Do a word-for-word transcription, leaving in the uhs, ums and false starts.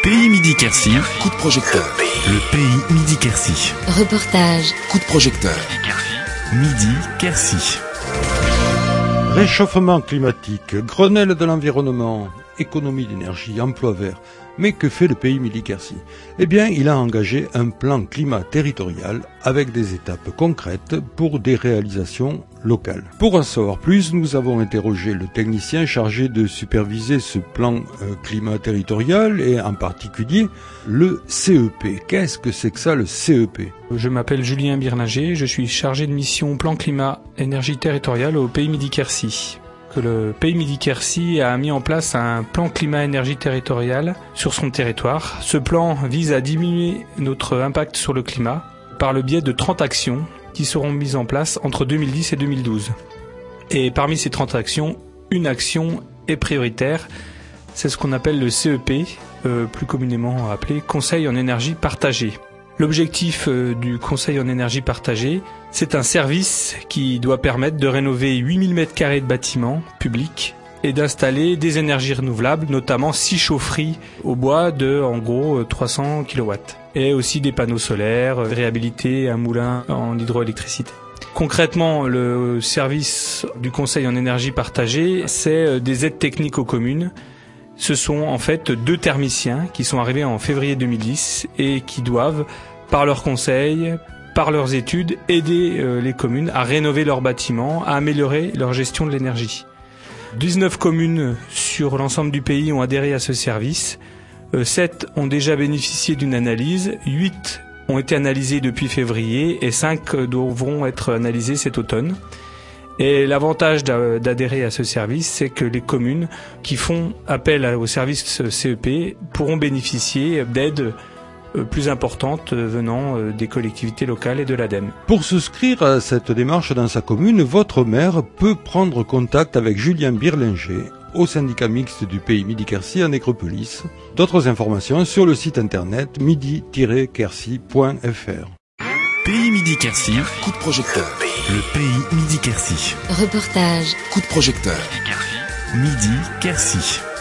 Pays Midi-Quercy, coup de projecteur. Le Pays Midi-Quercy. Reportage. Coup de projecteur. Midi-Quercy. Réchauffement climatique, Grenelle de l'environnement, économie d'énergie, emploi vert. Mais que fait le Pays Midi-Quercy ? Eh bien, il a engagé un plan climat territorial avec des étapes concrètes pour des réalisations locales. Pour en savoir plus, nous avons interrogé le technicien chargé de superviser ce plan euh, climat territorial et en particulier le C E P. Qu'est-ce que c'est que ça, le C E P ? Je m'appelle Julien Birlinger, je suis chargé de mission plan climat énergie territoriale au Pays Midi-Quercy. Que le Pays Midi-Quercy a mis en place un plan climat-énergie territorial sur son territoire. Ce plan vise à diminuer notre impact sur le climat par le biais de trente actions qui seront mises en place entre deux mille dix et deux mille douze. Et parmi ces trente actions, une action est prioritaire. C'est ce qu'on appelle le C E P, euh, plus communément appelé Conseil en énergie partagée. L'objectif euh, du Conseil en énergie partagée, c'est un service qui doit permettre de rénover huit mille mètres carrés de bâtiments publics et d'installer des énergies renouvelables, notamment six chaufferies au bois de, en gros, trois cents kilowatts. Et aussi des panneaux solaires, euh, réhabiliter un moulin en hydroélectricité. Concrètement, le service du Conseil en énergie partagée, c'est des aides techniques aux communes. Ce sont en fait deux thermiciens qui sont arrivés en février deux mille dix et qui doivent, par leurs conseils, par leurs études, aider euh, les communes à rénover leurs bâtiments, à améliorer leur gestion de l'énergie. dix-neuf communes sur l'ensemble du pays ont adhéré à ce service. Euh, sept ont déjà bénéficié d'une analyse, huit ont été analysées depuis février et cinq devront être analysées cet automne. Et l'avantage d'adhérer à ce service, c'est que les communes qui font appel au service C E P pourront bénéficier d'aides plus importantes venant des collectivités locales et de l'ADEME. Pour souscrire à cette démarche dans sa commune, votre maire peut prendre contact avec Julien Birlinger au syndicat mixte du Pays Midi-Quercy à Nécropolis. D'autres informations sur le site internet midi tiret quercy point f r. Pays Midi-Quercy, coup de projecteur. Le Pays Midi-Quercy. Reportage. Coup de projecteur. Midi-Quercy.